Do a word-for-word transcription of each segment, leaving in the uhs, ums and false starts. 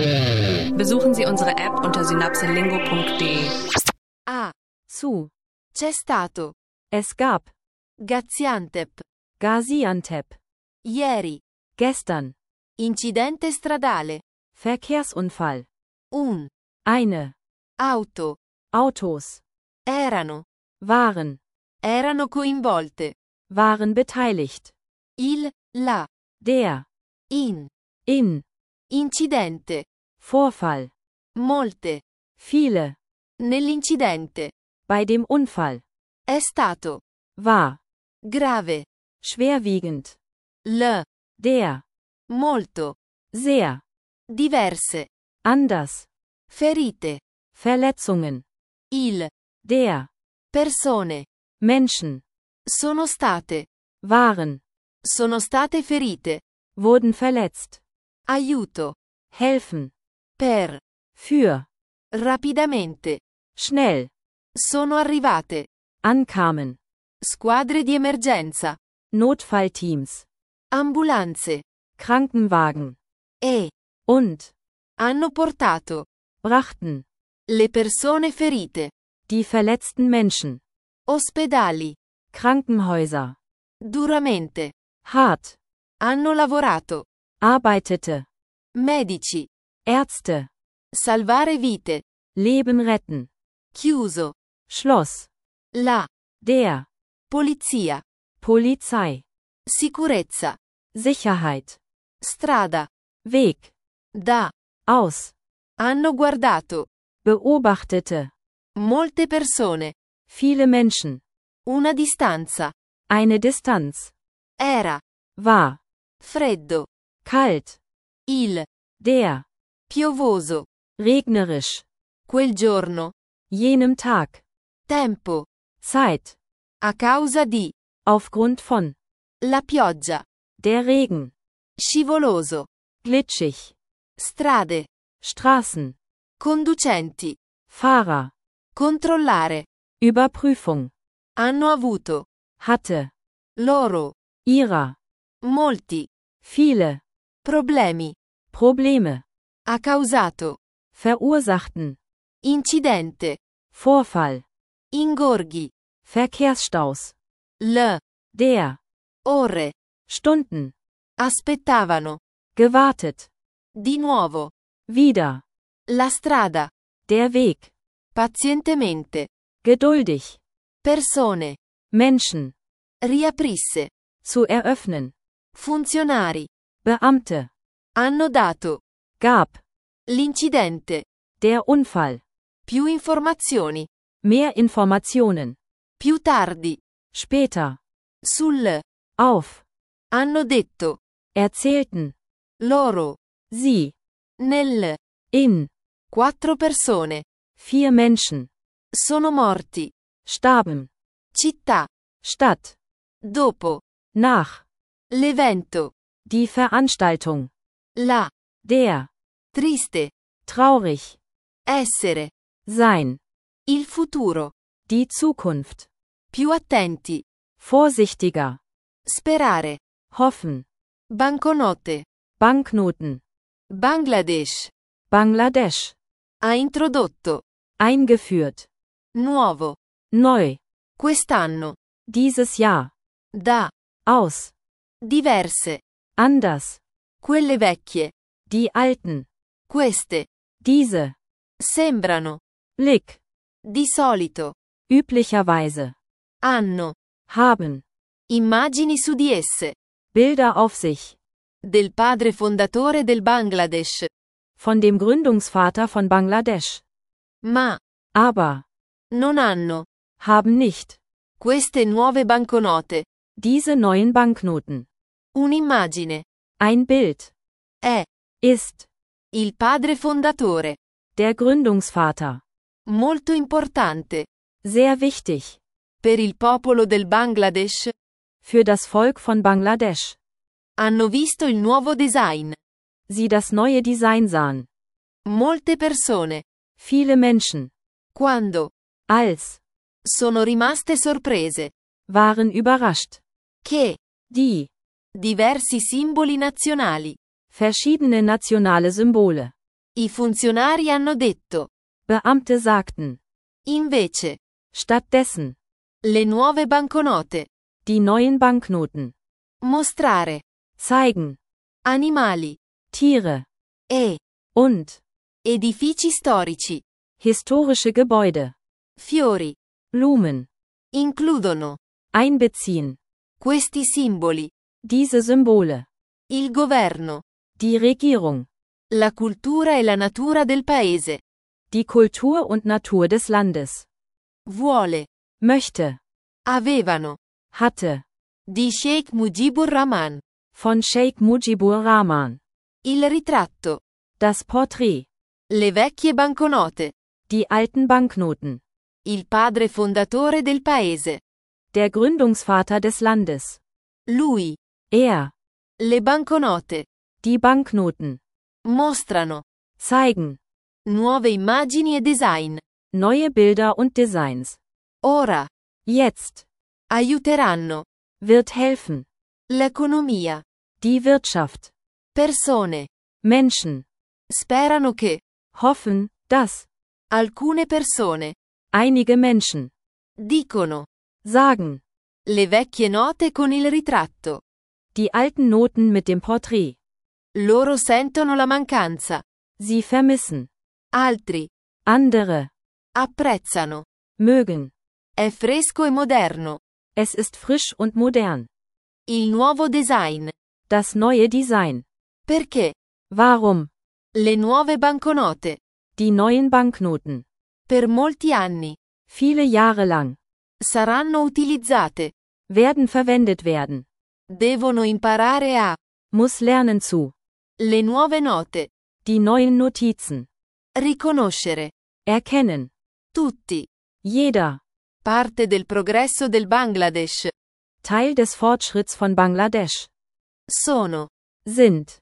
Besuchen Sie unsere App unter synapselingo punkt de. Ah, su. C'è stato. Es gab. Gaziantep. Gaziantep. Ieri. Gestern. Incidente stradale. Verkehrsunfall. Un. Eine. Auto. Autos. Erano. Waren. Erano coinvolte. Waren beteiligt. Il, la. Der. In. In. Incidente. Vorfall. Molte. Viele. Nell'incidente. Bei dem Unfall. È stato. War. Grave. Schwerwiegend. L. Der. Molto. Sehr. Diverse. Anders. Ferite. Verletzungen. Il. Der. Persone. Menschen. Sono state. Waren. Sono state ferite. Wurden verletzt. Aiuto. Helfen. Per. Für. Rapidamente. Schnell. Sono arrivate. Ankamen. Squadre di emergenza. Notfallteams. Ambulanze. Krankenwagen. E. Und. Hanno portato. Brachten. Le persone ferite. Die verletzten Menschen. Ospedali. Krankenhäuser. Duramente. Hart. Hanno lavorato. Arbeitete. Medici. Ärzte. Salvare vite. Leben retten. Chiuso. Schloss. La. Der. Polizia. Polizei. Sicurezza. Sicherheit. Strada. Weg. Da. Aus. Hanno guardato. Beobachtete. Molte persone. Viele Menschen. Una distanza. Eine Distanz. Era. War. Freddo. Kalt. Il. Der. Piovoso. Regnerisch. Quel giorno. Jenem Tag. Tempo. Zeit. A causa di. Aufgrund von. La pioggia. Der Regen. Scivoloso. Glitschig. Strade. Straßen. Conducenti. Fahrer. Controllare. Überprüfung. Hanno avuto. Hatte. Loro. Ihrer. Molti. Viele. Problemi. Probleme. Ha causato. Verursachten. Incidente. Vorfall. Ingorghi. Verkehrsstaus. L. Der. Ore. Stunden. Aspettavano. Gewartet. Di nuovo. Wieder. La strada. Der Weg. Pazientemente. Geduldig. Persone. Menschen. Riaprisse. Zu eröffnen. Funzionari. Beamte. Hanno dato. Gab. L'incidente. Der Unfall. Più informazioni. Mehr Informationen. Più tardi. Später. Sul. Auf. Hanno detto. Erzählten. Loro. Sie. Nel. In. Quattro persone. Vier Menschen. Sono morti. Starben. Città. Stadt. Dopo. Nach. L'evento. Die Veranstaltung. La. Der. Triste. Traurig. Essere. Sein. Il futuro. Die Zukunft. Più attenti. Vorsichtiger. Sperare. Hoffen. Banconote. Banknoten. Bangladesh. Bangladesch. Ha introdotto. Eingeführt. Nuovo. Neu. Quest'anno. Dieses Jahr. Da. Aus. Diverse. Anders. Quelle vecchie. Die alten. Queste. Diese. Sembrano. Blick. Di solito. Üblicherweise. Hanno. Haben. Immagini su di esse. Bilder auf sich. Del padre fondatore del Bangladesh. Von dem Gründungsvater von Bangladesch. Ma. Aber. Non hanno. Haben nicht. Queste nuove banconote. Diese neuen Banknoten. Un'immagine. Ein Bild. È. Ist. Il padre fondatore. Der Gründungsvater. Molto importante. Sehr wichtig. Per il popolo del Bangladesh. Für das Volk von Bangladesch. Hanno visto il nuovo design. Sie das neue Design sahen. Molte persone. Viele Menschen. Quando. Als. Sono rimaste sorprese. Waren überrascht. Che. Die. Diversi simboli nazionali. Verschiedene nationale Symbole. I funzionari hanno detto. Beamte sagten. Invece. Stattdessen. Le nuove banconote. Die neuen Banknoten. Mostrare. Zeigen. Animali. Tiere. E. Und. Edifici storici. Historische Gebäude. Fiori. Blumen. Includono. Einbeziehen. Questi simboli. Diese Symbole. Il governo. Die Regierung. La cultura e la natura del paese. Die Kultur und Natur des Landes. Vuole. Möchte. Avevano. Hatte. Di Sheikh Mujibur Rahman. Von Sheikh Mujibur Rahman. Il ritratto. Das Porträt. Le vecchie banconote. Die alten Banknoten. Il padre fondatore del paese. Der Gründungsvater des Landes. Lui. Er. Le banconote. Die Banknoten. Mostrano. Zeigen. Nuove immagini e design. Neue Bilder und Designs. Ora. Jetzt. Aiuteranno. Wird helfen. L'economia. Die Wirtschaft. Persone. Menschen. Sperano che. Hoffen, dass. Alcune persone. Einige Menschen. Dicono. Sagen. Le vecchie note con il ritratto. Die alten Noten mit dem Porträt. Loro sentono la mancanza. Sie vermissen. Altri. Andere. Apprezzano. Mögen. È fresco e moderno. Es ist frisch und modern. Il nuovo design. Das neue Design. Perché? Warum? Le nuove banconote. Die neuen Banknoten. Per molti anni. Viele Jahre lang. Saranno utilizzate. Werden verwendet werden. Devono imparare a. Muss lernen zu. Le nuove note. Die neuen Notizen. Riconoscere. Erkennen. Tutti. Jeder. Parte del progresso del Bangladesh. Teil des Fortschritts von Bangladesch. Sono. Sind.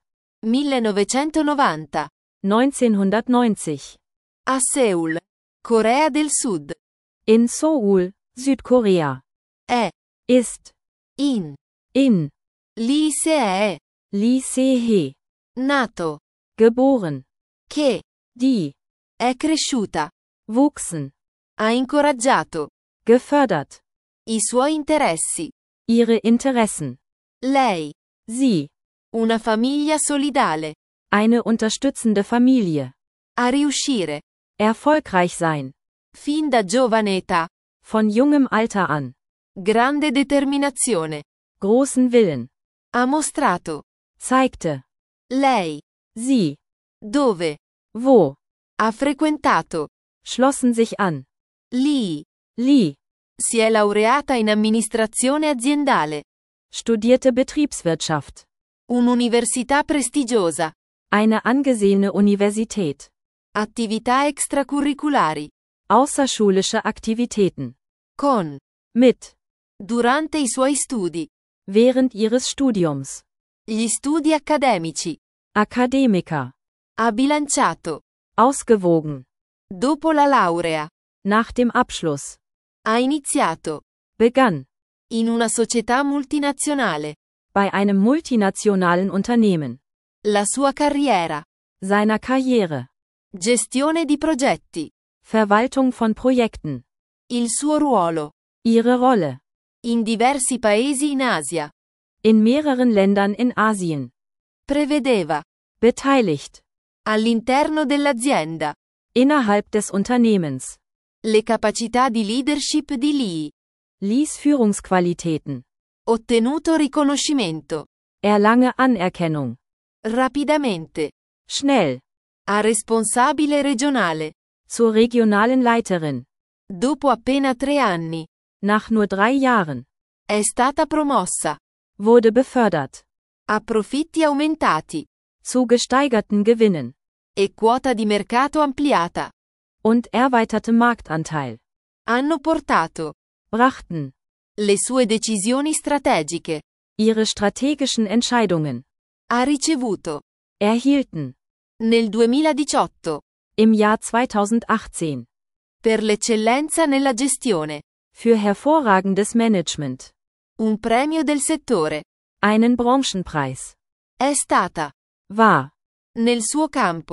millenovecentonovanta. neunzehnhundertneunzig. A Seoul. Corea del Sud. In Seoul, Südkorea. È. Ist. In. In. Lee Se-hee. Lee Se-hee. Nato. Geboren. Che. Die. È cresciuta. Wuchsen. Ha incoraggiato. Gefördert. I suoi interessi. Ihre Interessen. Lei. Sie. Una famiglia solidale. Eine unterstützende Familie. A riuscire. Erfolgreich sein. Fin da giovane età. Von jungem Alter an. Grande determinazione. Großen Willen. Ha mostrato. Zeigte. Lei. Sie. Dove. Wo. Ha frequentato. Schlossen sich an. Lee. Lee. Si è laureata in amministrazione aziendale. Studierte Betriebswirtschaft. Un'università prestigiosa. Eine angesehene Universität. Attività extracurriculari. Außerschulische Aktivitäten. Con. Mit. Durante i suoi studi. Während ihres Studiums. Gli studi accademici. Akademiker. Ha bilanciato. Ausgewogen. Dopo la laurea. Nach dem Abschluss. Ha iniziato. Begann. In una società multinazionale. Bei einem multinationalen Unternehmen. La sua carriera. Seiner Karriere. Gestione di progetti. Verwaltung von Projekten. Il suo ruolo. Ihre Rolle. In diversi paesi in Asia. In mehreren Ländern in Asien. Prevedeva. Beteiligt. All'interno dell'azienda. Innerhalb des Unternehmens. Le capacità di leadership di Lee. Lees Führungsqualitäten. Ottenuto riconoscimento. Erlange Anerkennung. Rapidamente. Schnell. A responsabile regionale. Zur regionalen Leiterin. Dopo appena tre anni. Nach nur drei Jahren. È stata promossa. Wurde befördert. A profitti aumentati. Zu gesteigerten Gewinnen. E quota di mercato ampliata. Und erweiterte Marktanteil. Hanno portato. Brachten. Le sue decisioni strategiche. Ihre strategischen Entscheidungen. Ha ricevuto. Erhielten. Nel duemiladiciotto. Im Jahr zweitausendachtzehn. Per l'eccellenza nella gestione. Für hervorragendes Management. Un premio del settore. Einen Branchenpreis. È stata. War. Nel suo campo.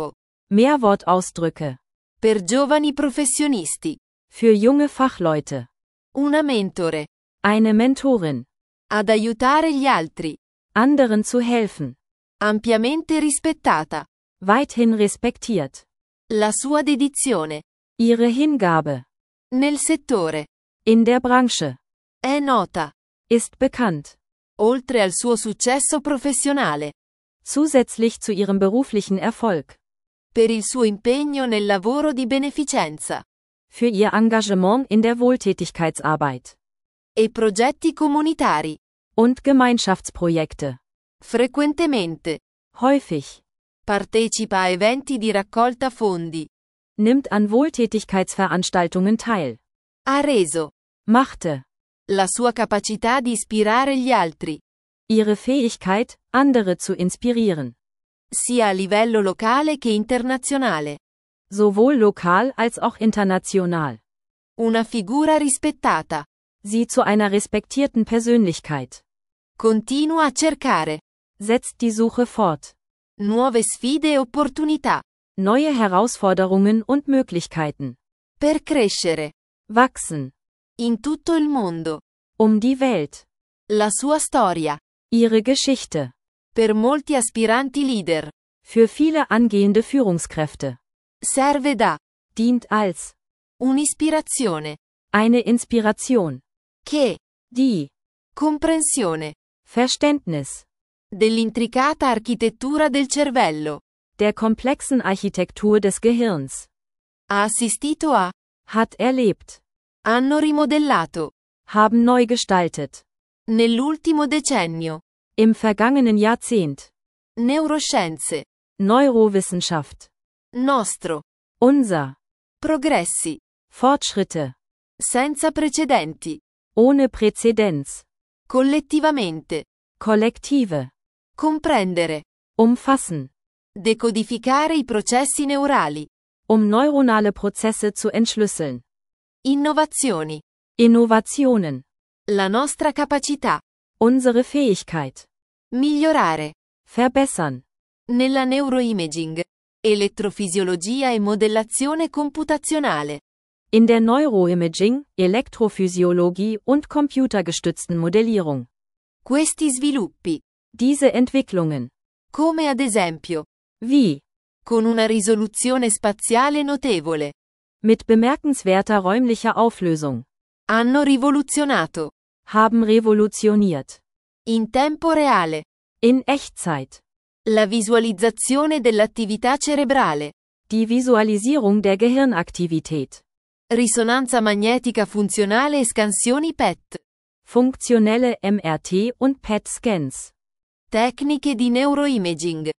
Mehrwortausdrücke. Per giovani professionisti. Für junge Fachleute. Una mentore. Eine Mentorin. Ad aiutare gli altri. Anderen zu helfen. Ampiamente rispettata. Weithin respektiert. La sua dedizione. Ihre Hingabe. Nel settore. In der Branche. È nota. Ist bekannt. Oltre al suo successo professionale. Zusätzlich zu ihrem beruflichen Erfolg. Per il suo impegno nel lavoro di beneficenza. Für ihr Engagement in der Wohltätigkeitsarbeit. E progetti comunitari. Und Gemeinschaftsprojekte. Frequentemente. Häufig. Partecipa a eventi di raccolta fondi. Nimmt an Wohltätigkeitsveranstaltungen teil. Ha reso. Machte. La sua capacità di ispirare gli altri. Ihre Fähigkeit, andere zu inspirieren. Sia a livello locale che internazionale. Sowohl lokal als auch international. Una figura rispettata. Sie zu einer respektierten Persönlichkeit. Continua a cercare. Setzt die Suche fort. Nuove sfide e opportunità. Neue Herausforderungen und Möglichkeiten. Per crescere. Wachsen. In tutto il mondo. Um die Welt. La sua storia. Ihre Geschichte. Per molti aspiranti leader. Für viele angehende Führungskräfte. Serve da. Dient als. Un'ispirazione. Eine Inspiration. Che. Die. Comprensione. Verständnis. Dell'intricata architettura del cervello. Der komplexen Architektur des Gehirns. Ha assistito a. Hat erlebt. Hanno rimodellato. Haben neu gestaltet. Nell'ultimo decennio. Im vergangenen Jahrzehnt. Neuroscienze. Neurowissenschaft. Nostro. Unser. Progressi. Fortschritte. Senza precedenti. Ohne Präzedenz. Collettivamente. Kollektive. Comprendere. Umfassen. Decodificare i processi neurali. Um neuronale Prozesse zu entschlüsseln. Innovazioni. Innovationen. La nostra capacità. Unsere Fähigkeit. Migliorare. Verbessern. Nella neuroimaging. Elettrofisiologia e modellazione computazionale. In der Neuroimaging, Elektrophysiologie und computergestützten Modellierung. Questi sviluppi. Diese Entwicklungen. Come ad esempio. Wie. Con una risoluzione spaziale notevole. Mit bemerkenswerter räumlicher Auflösung. Hanno rivoluzionato. Haben revolutioniert. In tempo reale. In Echtzeit. La visualizzazione dell'attività cerebrale. Die Visualisierung der Gehirnaktivität. Risonanza magnetica funzionale e scansioni P E T. Funktionelle M R T und P E T-Scans. Tecniche di neuroimaging.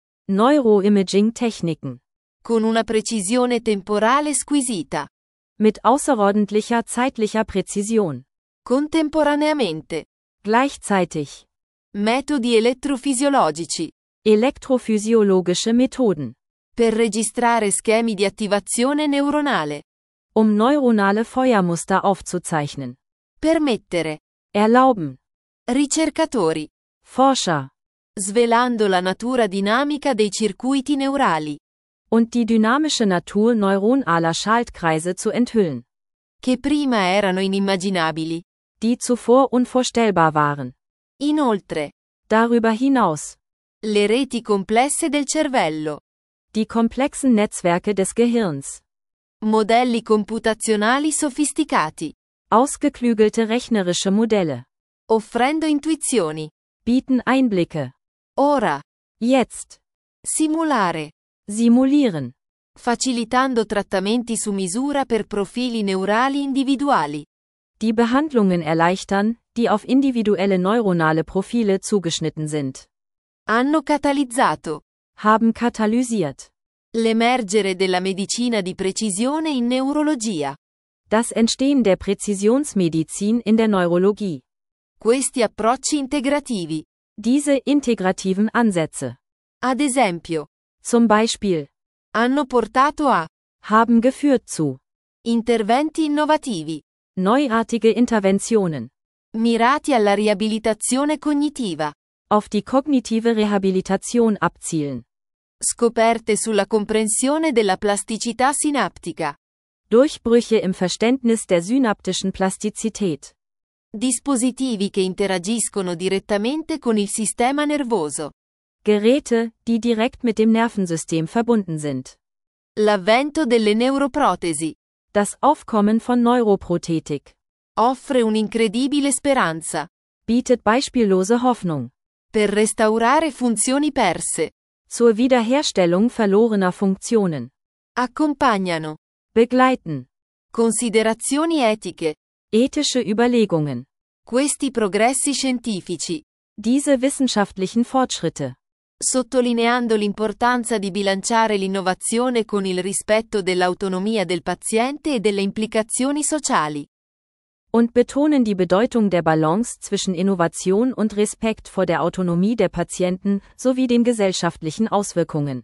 Neuroimaging-Techniken. Con una precisione temporale squisita. Mit außerordentlicher zeitlicher Präzision. Contemporaneamente. Gleichzeitig. Metodi elettrofisiologici. Elektrophysiologische Methoden. Per registrare schemi di attivazione neuronale. Um neuronale Feuermuster aufzuzeichnen. Permettere. Erlauben. Ricercatori. Forscher. Svelando la natura dinamica dei circuiti neurali. Und die dynamische Natur neuronaler Schaltkreise zu enthüllen. Che prima erano inimmaginabili. Die zuvor unvorstellbar waren. Inoltre. Darüber hinaus. Le reti complesse del cervello. Die komplexen Netzwerke des Gehirns. Modelli computazionali sofisticati. Ausgeklügelte rechnerische Modelle. Offrendo intuizioni. Bieten Einblicke. Ora. Jetzt. Simulare. Simulieren. Facilitando trattamenti su misura per profili neurali individuali. Die Behandlungen erleichtern, die auf individuelle neuronale Profile zugeschnitten sind. Hanno catalizzato. Haben katalysiert. L'emergere della medicina di precisione in neurologia. Das Entstehen der Präzisionsmedizin in der Neurologie. Questi approcci integrativi. Diese integrativen Ansätze. Ad esempio. Zum Beispiel. Hanno portato a. Haben geführt zu. Interventi innovativi. Neuartige Interventionen. Mirati alla riabilitazione cognitiva. Auf die kognitive Rehabilitation abzielen. Scoperte sulla comprensione della plasticità sinaptica. Durchbrüche im Verständnis der synaptischen Plastizität. Dispositivi che interagiscono direttamente con il sistema nervoso. Geräte, die direkt mit dem Nervensystem verbunden sind. L'avvento delle neuroprotesi. Das Aufkommen von Neuroprothetik. Offre un'incredibile speranza. Bietet beispiellose Hoffnung. Per restaurare funzioni perse. Zur Wiederherstellung verlorener Funktionen. Accompagnano. Begleiten. Considerazioni etiche. Ethische Überlegungen. Questi progressi scientifici. Diese wissenschaftlichen Fortschritte. Sottolineando l'importanza di bilanciare l'innovazione con il rispetto dell'autonomia del paziente e delle implicazioni sociali. Und betonen die Bedeutung der Balance zwischen Innovation und Respekt vor der Autonomie der Patienten sowie den gesellschaftlichen Auswirkungen.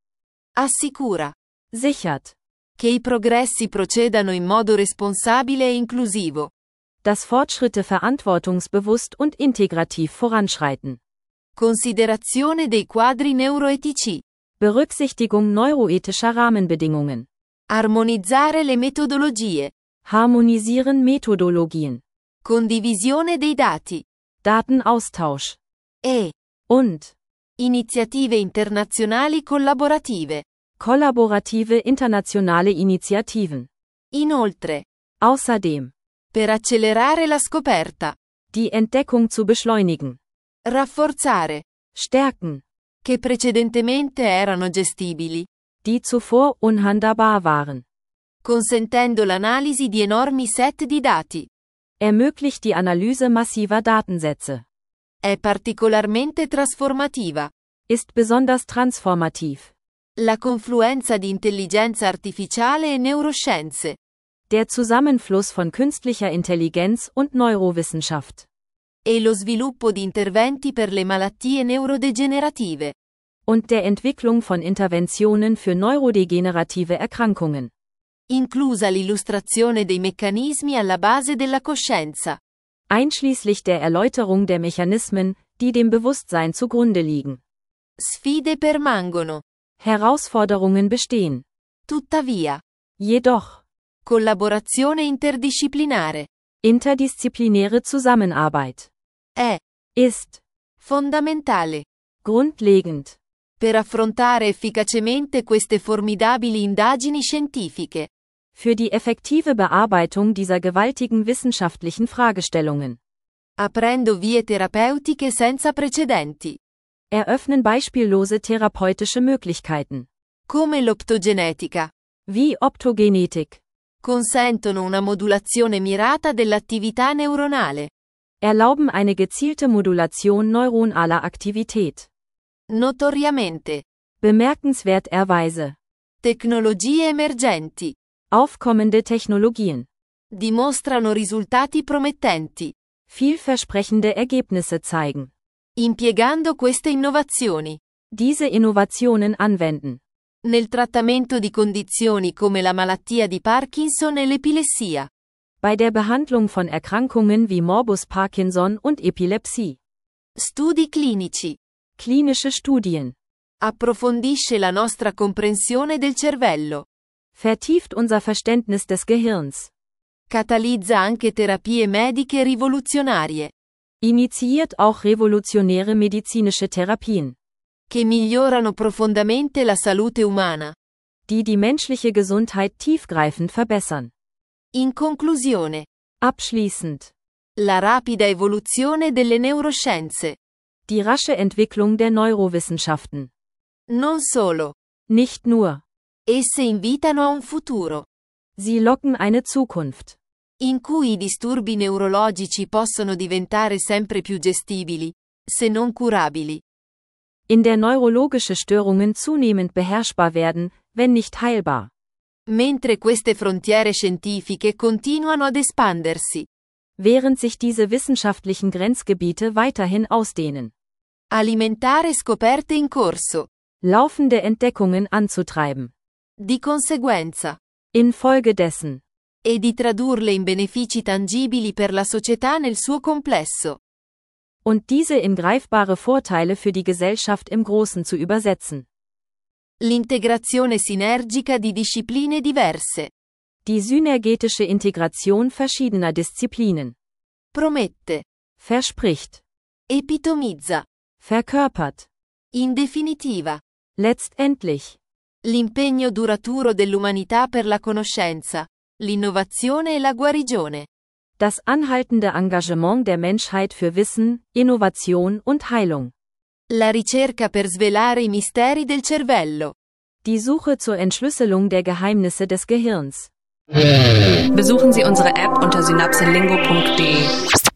Assicura. Sichert. Che i progressi procedano in modo responsabile e inclusivo. Dass Fortschritte verantwortungsbewusst und integrativ voranschreiten. Considerazione dei quadri neuroetici. Berücksichtigung neuroethischer Rahmenbedingungen. Armonizzare le metodologie. Harmonisieren Methodologien. Condivisione dei dati. Datenaustausch. E. Und. Iniziative internazionali collaborative. Kollaborative internationale Initiativen. Inoltre. Außerdem. Per accelerare la scoperta. Die Entdeckung zu beschleunigen. Rafforzare. Stärken. Che precedentemente erano gestibili. Die zuvor unhandhabbar waren. Consentendo l'analisi di enormi set di dati. Ermöglicht die Analyse massiver Datensätze. È particolarmente trasformativa. Ist besonders transformativ. La confluenza di intelligenza artificiale e neuroscienze. Der Zusammenfluss von künstlicher Intelligenz und Neurowissenschaft. E lo sviluppo di interventi per le malattie neurodegenerative. Und der Entwicklung von Interventionen für neurodegenerative Erkrankungen. Inclusa l'illustrazione dei meccanismi alla base della coscienza. Einschließlich der Erläuterung der Mechanismen, die dem Bewusstsein zugrunde liegen. Sfide permangono. Herausforderungen bestehen. Tuttavia. Jedoch. Collaborazione interdisciplinare. Interdisziplinäre Zusammenarbeit. È. Ist. Fondamentale. Grundlegend. Per affrontare efficacemente queste formidabili indagini scientifiche. Für die effektive Bearbeitung dieser gewaltigen wissenschaftlichen Fragestellungen. Aprendo vie terapeutiche senza precedenti. Eröffnen beispiellose therapeutische Möglichkeiten. Come l'optogenetica. Wie Optogenetik. Consentono una modulazione mirata dell'attività neuronale. Erlauben eine gezielte Modulation neuronaler Aktivität. Notoriamente. Bemerkenswerterweise. Tecnologie emergenti. Aufkommende Technologien. Dimostrano risultati promettenti. Vielversprechende Ergebnisse zeigen. Impiegando queste innovazioni. Diese Innovationen anwenden. Nel trattamento di condizioni come la malattia di Parkinson e l'epilessia. Bei der Behandlung von Erkrankungen wie Morbus Parkinson und Epilepsie. Studi clinici. Klinische Studien. Approfondisce la nostra comprensione del cervello. Vertieft unser Verständnis des Gehirns. Catalizza anche terapie mediche rivoluzionarie. Initiiert auch revolutionäre medizinische Therapien. Che migliorano profondamente la salute umana. Die die menschliche Gesundheit tiefgreifend verbessern. In conclusione. Abschließend. La rapida evoluzione delle neuroscienze. Die rasche Entwicklung der Neurowissenschaften. Non solo. Nicht nur. Esse invitano a un futuro. Sie locken eine Zukunft. In cui i disturbi neurologici possono diventare sempre più gestibili, se non curabili. In der neurologische Störungen zunehmend beherrschbar werden, wenn nicht heilbar. Mentre queste frontiere scientifiche continuano ad espandersi. Während sich diese wissenschaftlichen Grenzgebiete weiterhin ausdehnen. Alimentare scoperte in corso. Laufende Entdeckungen anzutreiben. Di conseguenza. Infolgedessen. E di tradurle in benefici tangibili per la società nel suo complesso. Und diese in greifbare Vorteile für die Gesellschaft im Großen zu übersetzen. L'integrazione sinergica di discipline diverse. Die synergetische Integration verschiedener Disziplinen. Promette. Verspricht. Epitomizza. Verkörpert. In definitiva. Letztendlich. L'impegno duraturo dell'umanità per la conoscenza, l'innovazione e la guarigione. Das anhaltende Engagement der Menschheit für Wissen, Innovation und Heilung. La ricerca per svelare i misteri del cervello. Die Suche zur Entschlüsselung der Geheimnisse des Gehirns. Besuchen Sie unsere App unter synapselingo punkt de.